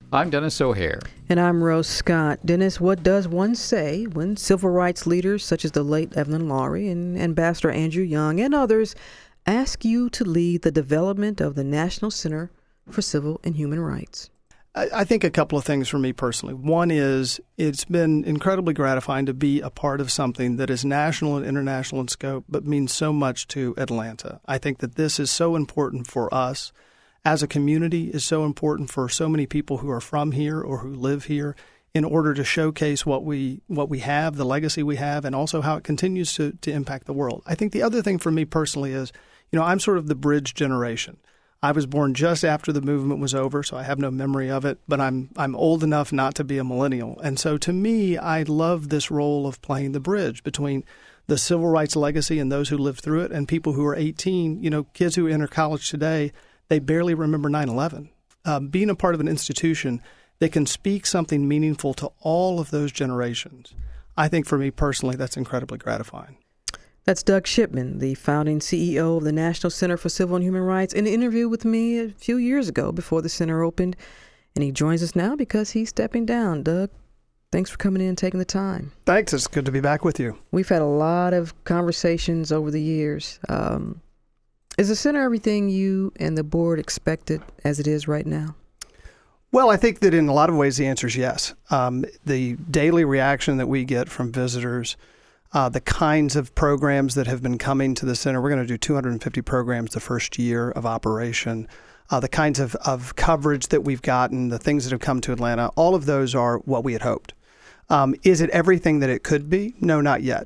I'm Dennis O'Hare. And I'm Rose Scott. Dennis, what does one say when civil rights leaders such as the late Evelyn Lawrie and Ambassador Andrew Young and others ask you to lead the development of the National Center for Civil and Human Rights? I think a couple of things for me personally. One is it's been incredibly gratifying to be a part of something that is national and international in scope, but means so much to Atlanta. I think that this is so important for us as a community, is so important for so many people who are from here or who live here in order to showcase what we have, the legacy we have, and also how it continues to impact the world. I think the other thing for me personally is, I'm sort of the bridge generation. I was born just after the movement was over, so I have no memory of it, but I'm old enough not to be a millennial. And so to me, I love this role of playing the bridge between the civil rights legacy and those who lived through it and people who are 18, kids who enter college today, they barely remember 9/11. Being a part of an institution that can speak something meaningful to all of those generations, I think for me personally, that's incredibly gratifying. That's Doug Shipman, the founding CEO of the National Center for Civil and Human Rights, in an interview with me a few years ago before the center opened. And he joins us now because he's stepping down. Doug, thanks for coming in and taking the time. Thanks. It's good to be back with you. We've had a lot of conversations over the years. Is the center everything you and the board expected as it is right now? Well, I think that in a lot of ways the answer is yes. The daily reaction that we get from visitors, the kinds of programs that have been coming to the center. We're going to do 250 programs the first year of operation. The kinds of coverage that we've gotten, the things that have come to Atlanta, all of those are what we had hoped. Is it everything that it could be? No, not yet.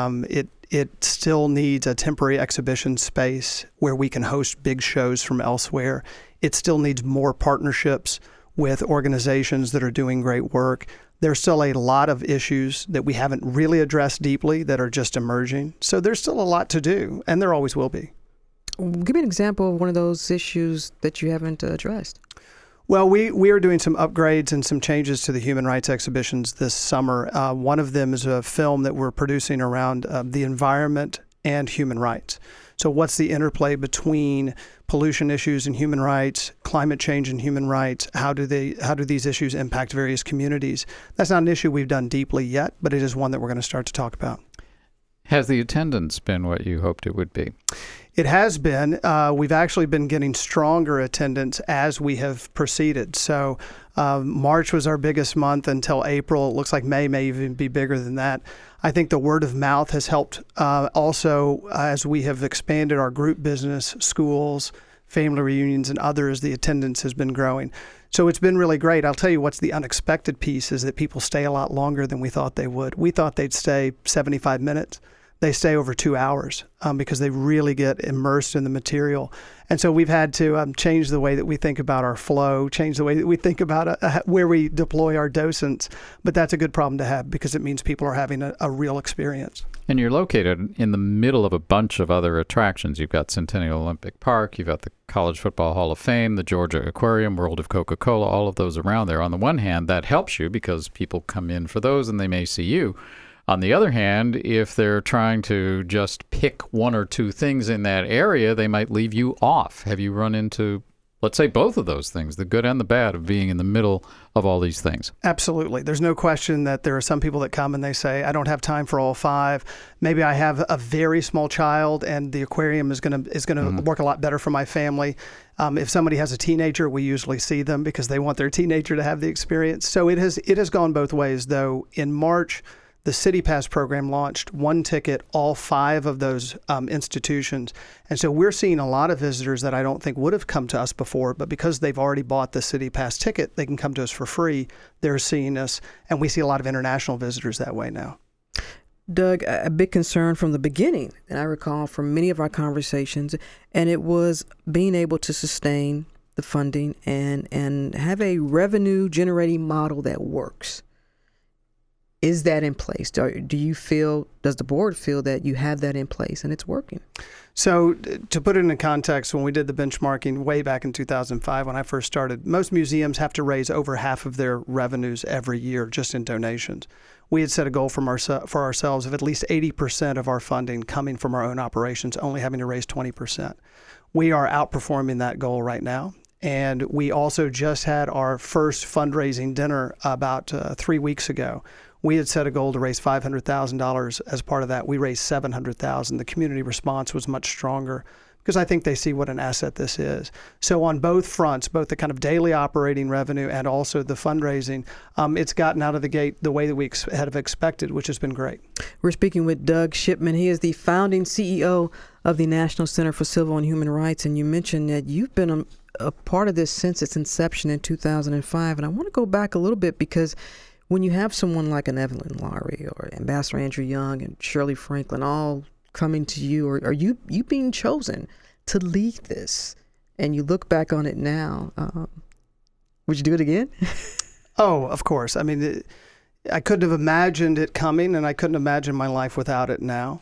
It still needs a temporary exhibition space where we can host big shows from elsewhere. It still needs more partnerships with organizations that are doing great work. There's still a lot of issues that we haven't really addressed deeply that are just emerging. So there's still a lot to do, and there always will be. Give me an example of one of those issues that you haven't addressed. Well, we are doing some upgrades and some changes to the human rights exhibitions this summer. One of them is a film that we're producing around the environment and human rights. So what's the interplay between pollution issues and human rights, climate change and human rights? How do these issues impact various communities? That's not an issue we've done deeply yet, but it is one that we're going to start to talk about. Has the attendance been what you hoped it would be? It has been. We've actually been getting stronger attendance as we have proceeded. So March was our biggest month until April. It looks like May even be bigger than that. I think the word of mouth has helped also as we have expanded our group business, schools, family reunions, and others, the attendance has been growing. So it's been really great. I'll tell you what's the unexpected piece is that people stay a lot longer than we thought they would. We thought they'd stay 75 minutes. They stay over 2 hours because they really get immersed in the material. And so we've had to change the way that we think about our flow, change the way that we think about where we deploy our docents. But that's a good problem to have because it means people are having a real experience. And you're located in the middle of a bunch of other attractions. You've got Centennial Olympic Park, you've got the College Football Hall of Fame, the Georgia Aquarium, World of Coca-Cola, all of those around there. On the one hand, that helps you because people come in for those and they may see you. On the other hand, if they're trying to just pick one or two things in that area, they might leave you off. Have you run into, let's say, both of those things, the good and the bad of being in the middle of all these things? Absolutely. There's no question that there are some people that come and they say, I don't have time for all five. Maybe I have a very small child and the aquarium is going to work a lot better for my family. If somebody has a teenager, we usually see them because they want their teenager to have the experience. So it has gone both ways, though. In March, the City Pass program launched one ticket, all five of those institutions. And so we're seeing a lot of visitors that I don't think would have come to us before, but because they've already bought the City Pass ticket, they can come to us for free. They're seeing us, and we see a lot of international visitors that way now. Doug, a big concern from the beginning, and I recall from many of our conversations, and it was being able to sustain the funding and have a revenue generating model that works. Is that in place? Does the board feel that you have that in place and it's working? So to put it into context, when we did the benchmarking way back in 2005, when I first started, most museums have to raise over half of their revenues every year just in donations. We had set a goal for ourselves of at least 80% of our funding coming from our own operations, only having to raise 20%. We are outperforming that goal right now. And we also just had our first fundraising dinner about 3 weeks ago. We had set a goal to raise $500,000. As part of that, we raised $700,000. The community response was much stronger because I think they see what an asset this is. So on both fronts, both the kind of daily operating revenue and also the fundraising, it's gotten out of the gate the way that we had expected, which has been great. We're speaking with Doug Shipman. He is the founding CEO of the National Center for Civil and Human Rights. And you mentioned that you've been a part of this since its inception in 2005. And I want to go back a little bit because when you have someone like an Evelyn Lowry or Ambassador Andrew Young and Shirley Franklin all coming to you, or are you being chosen to lead this, and you look back on it now, would you do it again? Oh, of course. I mean, I couldn't have imagined it coming, and I couldn't imagine my life without it now.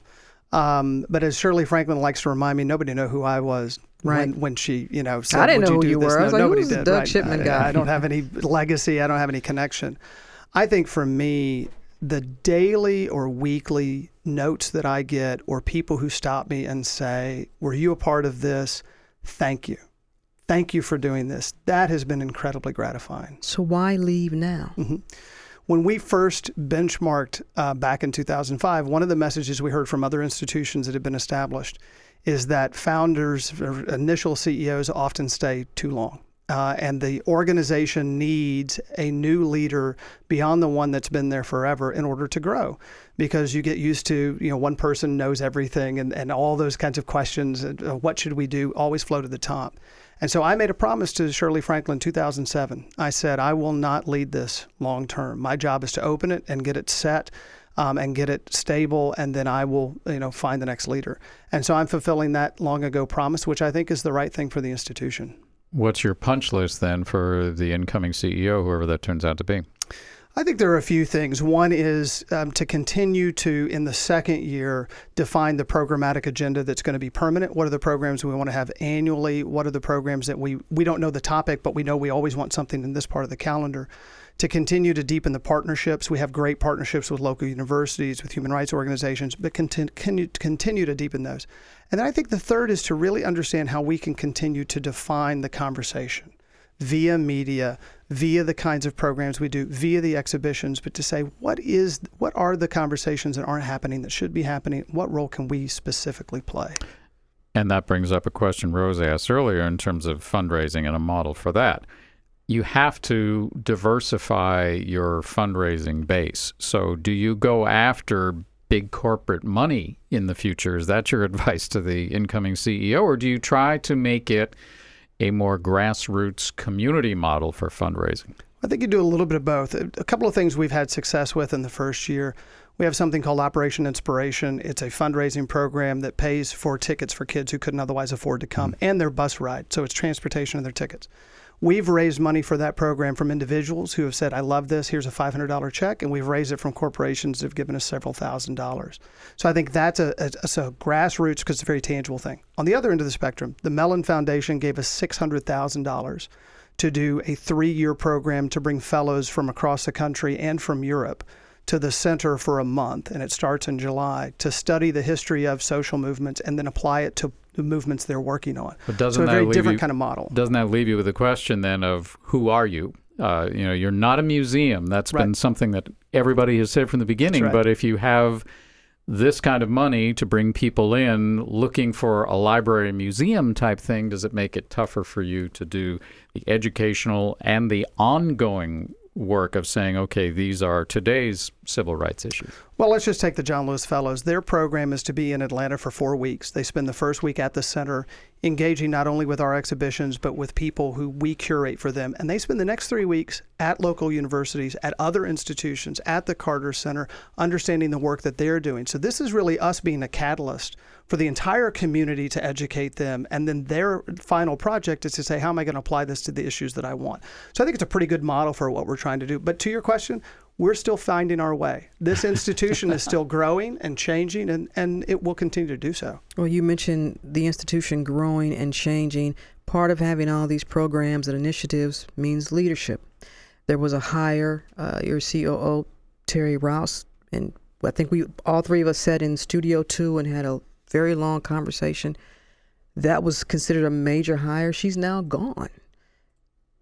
But as Shirley Franklin likes to remind me, nobody knew who I was when she, said, I didn't know who you were. I was like, nobody who's the did. Doug Right. Shipman guy? I don't have any legacy. I don't have any connection. I think for me, the daily or weekly notes that I get, or people who stop me and say, were you a part of this? Thank you. Thank you for doing this. That has been incredibly gratifying. So why leave now? Mm-hmm. When we first benchmarked back in 2005, one of the messages we heard from other institutions that had been established is that founders or initial CEOs often stay too long. And the organization needs a new leader beyond the one that's been there forever in order to grow, because you get used to, one person knows everything and all those kinds of questions. What should we do? Always flow to the top. And so I made a promise to Shirley Franklin in 2007. I said, I will not lead this long term. My job is to open it and get it set and get it stable, and then I will, find the next leader. And so I'm fulfilling that long ago promise, which I think is the right thing for the institution. What's your punch list then for the incoming CEO, whoever that turns out to be? I think there are a few things. One is to continue to, in the second year, define the programmatic agenda that's going to be permanent. What are the programs we want to have annually? What are the programs that we don't know the topic, but we know we always want something in this part of the calendar? To continue to deepen the partnerships. We have great partnerships with local universities, with human rights organizations, but continue to deepen those. And then I think the third is to really understand how we can continue to define the conversation via media, via the kinds of programs we do, via the exhibitions, but to say, what are the conversations that aren't happening that should be happening? What role can we specifically play? And that brings up a question Rose asked earlier in terms of fundraising and a model for that. You have to diversify your fundraising base. So do you go after big corporate money in the future? Is that your advice to the incoming CEO? Or do you try to make it a more grassroots community model for fundraising? I think you do a little bit of both. A couple of things we've had success with in the first year. We have something called Operation Inspiration. It's a fundraising program that pays for tickets for kids who couldn't otherwise afford to come and their bus ride. So it's transportation and their tickets. We've raised money for that program from individuals who have said, I love this, here's a $500 check, and we've raised it from corporations that have given us several $1,000s. So I think that's a grassroots, because it's a very tangible thing. On the other end of the spectrum, the Mellon Foundation gave us $600,000 to do a 3-year program to bring fellows from across the country and from Europe to the center for a month, and it starts in July, to study the history of social movements and then apply it to the movements they're working on. But doesn't so a that very leave different you, kind of model. Doesn't that leave you with a question then of who are you? You're not a museum. That's been something that everybody has said from the beginning. Right. But if you have this kind of money to bring people in looking for a library museum type thing, does it make it tougher for you to do the educational and the ongoing work of saying, okay, these are today's civil rights issues? Well, let's just take the John Lewis Fellows. Their program is to be in Atlanta for 4 weeks. They spend the first week at the center engaging not only with our exhibitions, but with people who we curate for them. And they spend the next 3 weeks at local universities, at other institutions, at the Carter Center, understanding the work that they're doing. So this is really us being a catalyst for the entire community to educate them. And then their final project is to say, how am I going to apply this to the issues that I want? So I think it's a pretty good model for what we're trying to do. But to your question, we're still finding our way. This institution is still growing and changing, and it will continue to do so. Well, you mentioned the institution growing and changing. Part of having all these programs and initiatives means leadership. There was a hire, your COO, Terry Rouse, and I think all three of us sat in Studio 2 and had a very long conversation. That was considered a major hire. She's now gone.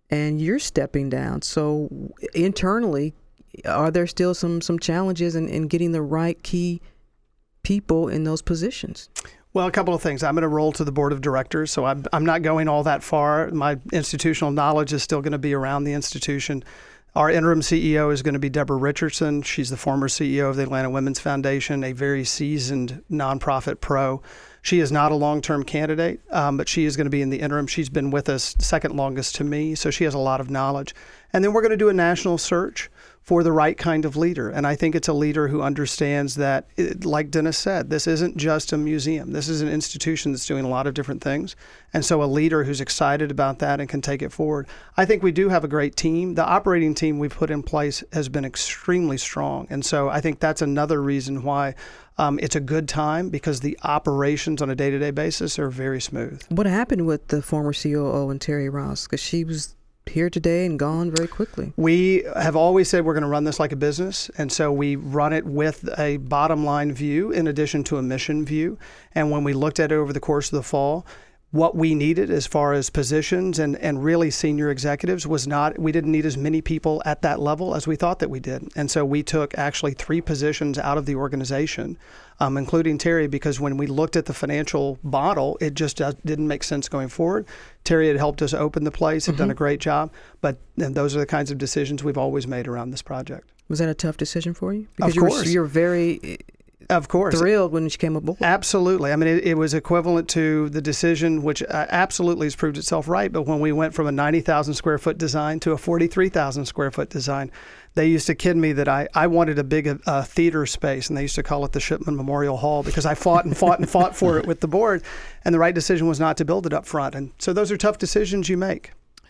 and you're stepping down. So internally, are there still some challenges in getting the right key people in those positions? Well, a couple of things. I'm going to roll to the board of directors, so I'm not going all that far. My institutional knowledge is still going to be around the institution. Our interim CEO is going to be Deborah Richardson. She's the former CEO of the Atlanta Women's Foundation, a very seasoned nonprofit pro. She is not a long-term candidate, but she is going to be in the interim. She's been with us second longest to me, so she has a lot of knowledge. And then we're going to do a national search for the right kind of leader. And I think it's a leader who understands that, like Dennis said, this isn't just a museum. This is an institution that's doing a lot of different things. And so a leader who's excited about that and can take it forward. I think we do have a great team. The operating team we've put in place has been extremely strong. And so I think that's another reason why it's a good time, because the operations on a day-to-day basis are very smooth. What happened with the former COO and Terry Ross? Because she was here today and gone very quickly. We have always said we're going to run this like a business, and so we run it with a bottom line view in addition to a mission view. And when we looked at it over the course of the fall, what we needed as far as positions and really senior executives was not, we didn't need as many people at that level as we thought that we did. And so we took actually 3 positions out of the organization, including Terry, because when we looked at the financial model, it just didn't make sense going forward. Terry had helped us open the place, had done a great job, but those are the kinds of decisions we've always made around this project. Was that a tough decision for you? Because of course. You're very... Of course. Thrilled when she came aboard. Absolutely. I mean, it was equivalent to the decision, which absolutely has proved itself right. But when we went from a 90,000 square foot design to a 43,000 square foot design, they used to kid me that I wanted a big theater space, and they used to call it the Shipman Memorial Hall, because I fought and fought and fought for it with the board. And the right decision was not to build it up front. And so those are tough decisions you make.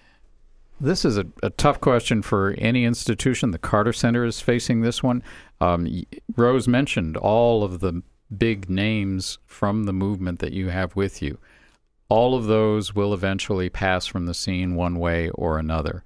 This is a tough question for any institution. The Carter Center is facing this one. Rose mentioned all of the big names from the movement that you have with you. All of those will eventually pass from the scene one way or another.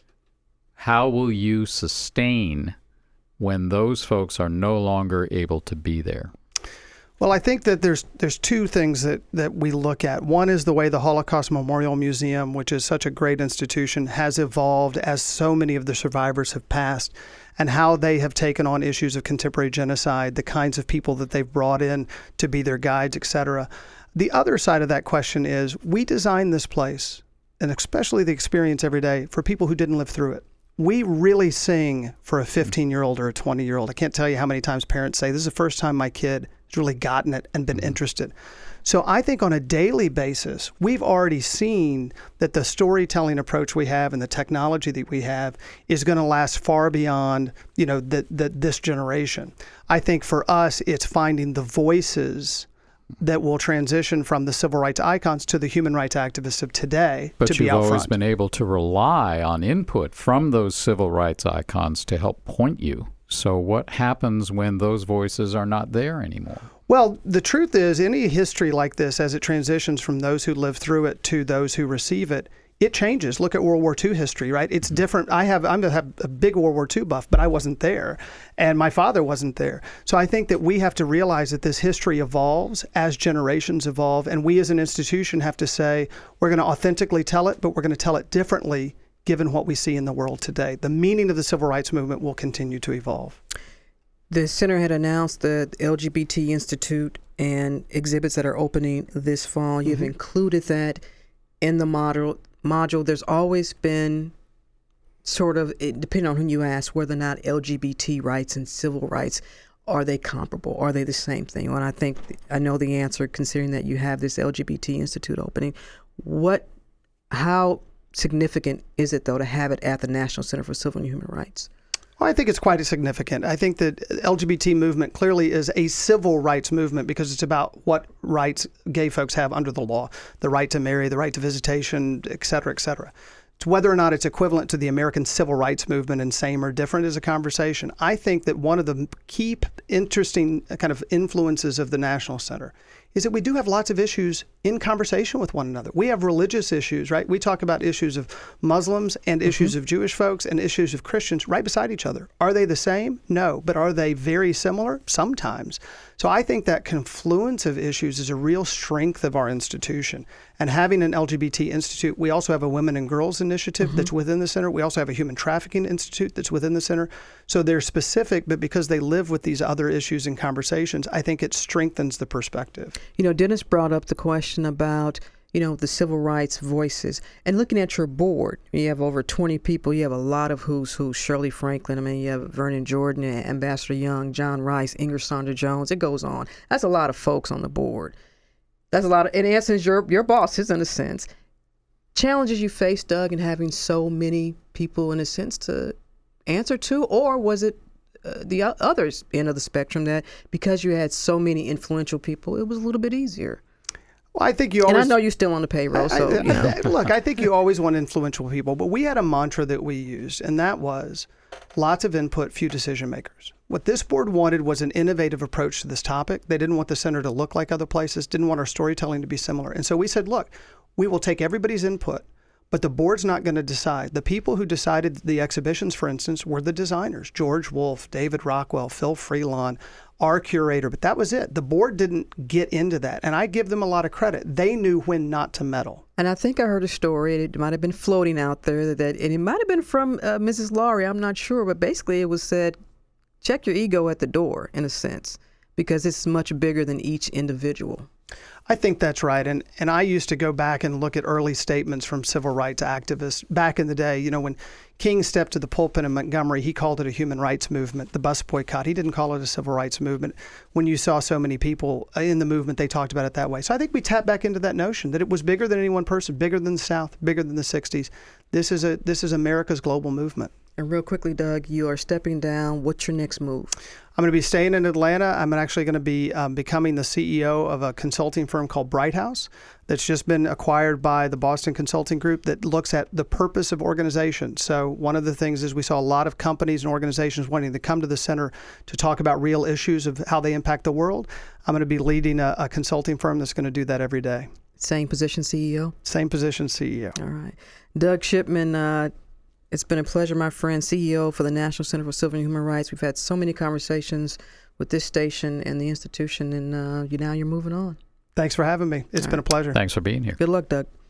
How will you sustain when those folks are no longer able to be there? Well, I think that there's 2 things that we look at. One is the way the Holocaust Memorial Museum, which is such a great institution, has evolved as so many of the survivors have passed, and how they have taken on issues of contemporary genocide, the kinds of people that they've brought in to be their guides, et cetera. The other side of that question is we designed this place, and especially the experience every day, for people who didn't live through it. We really sing for a 15-year-old or a 20-year-old. I can't tell you how many times parents say, this is the first time my kid has really gotten it and been interested. So I think on a daily basis, we've already seen that the storytelling approach we have and the technology that we have is going to last far beyond, this generation. I think for us, it's finding the voices that will transition from the civil rights icons to the human rights activists of today to be out front. But you've always been able to rely on input from those civil rights icons to help point you. So what happens when those voices are not there anymore? Well, the truth is, any history like this, as it transitions from those who live through it to those who receive it, it changes. Look at World War II history, right? It's different. I'm a big World War II buff, but I wasn't there, and my father wasn't there. So I think that we have to realize that this history evolves as generations evolve, and we as an institution have to say, we're going to authentically tell it, but we're going to tell it differently given what we see in the world today. The meaning of the civil rights movement will continue to evolve. The center had announced the LGBT Institute and exhibits that are opening this fall. You've included that in the module. There's always been sort of, depending on who you ask, whether or not LGBT rights and civil rights, are they comparable? Are they the same thing? And I know the answer, considering that you have this LGBT Institute opening. How significant is it, though, to have it at the National Center for Civil and Human Rights? Well, I think it's quite significant. I think that LGBT movement clearly is a civil rights movement because it's about what rights gay folks have under the law, the right to marry, the right to visitation, et cetera, et cetera. It's whether or not it's equivalent to the American civil rights movement and same or different is a conversation. I think that one of the key interesting kind of influences of the National Center is that we do have lots of issues in conversation with one another. We have religious issues, right? We talk about issues of Muslims and issues of Jewish folks and issues of Christians right beside each other. Are they the same? No. But are they very similar? Sometimes. So I think that confluence of issues is a real strength of our institution. And having an LGBT institute, we also have a Women and Girls Initiative that's within the center. We also have a Human Trafficking Institute that's within the center. So they're specific, but because they live with these other issues and conversations, I think it strengthens the perspective. You know, Dennis brought up the question about, you know, the civil rights voices. And looking at your board, you have over 20 people. You have a lot of who's who. Shirley Franklin, I mean, you have Vernon Jordan, Ambassador Young, John Rice, Ingrid Sandra Jones. It goes on. That's a lot of folks on the board. That's a lot of, in essence, your bosses, in a sense. Challenges you faced, Doug, in having so many people, in a sense, to answer to? Or was it the other end of the spectrum that because you had so many influential people, it was a little bit easier? Well, I think you always... And I know you're still on the payroll, so, you know. Look, I think you always want influential people, but we had a mantra that we used, and that was lots of input, few decision makers. What this board wanted was an innovative approach to this topic. They didn't want the center to look like other places, didn't want our storytelling to be similar. And so we said, look, we will take everybody's input, but the board's not going to decide. The people who decided the exhibitions, for instance, were the designers, George Wolfe, David Rockwell, Phil Freelon, our curator, but that was it. The board didn't get into that, and I give them a lot of credit. They knew when not to meddle. And I think I heard a story, it might have been floating out there, that and it might have been from Mrs. Laurie, I'm not sure, but basically it was said, check your ego at the door, in a sense, because it's much bigger than each individual. I think that's right. And I used to go back and look at early statements from civil rights activists back in the day. You know, when King stepped to the pulpit in Montgomery, he called it a human rights movement, the bus boycott. He didn't call it a civil rights movement. When you saw so many people in the movement, they talked about it that way. So I think we tap back into that notion that it was bigger than any one person, bigger than the South, bigger than the 60s. This is America's global movement. And real quickly, Doug, you are stepping down. What's your next move? I'm going to be staying in Atlanta. I'm actually going to be becoming the CEO of a consulting firm called Bright House that's just been acquired by the Boston Consulting Group that looks at the purpose of organizations. So one of the things is we saw a lot of companies and organizations wanting to come to the center to talk about real issues of how they impact the world. I'm going to be leading a consulting firm that's going to do that every day. Same position, CEO? Same position, CEO. All right. Doug Shipman, it's been a pleasure, my friend, CEO for the National Center for Civil and Human Rights. We've had so many conversations with this station and the institution, and now you're moving on. Thanks for having me. It's been a pleasure. Thanks for being here. Good luck, Doug.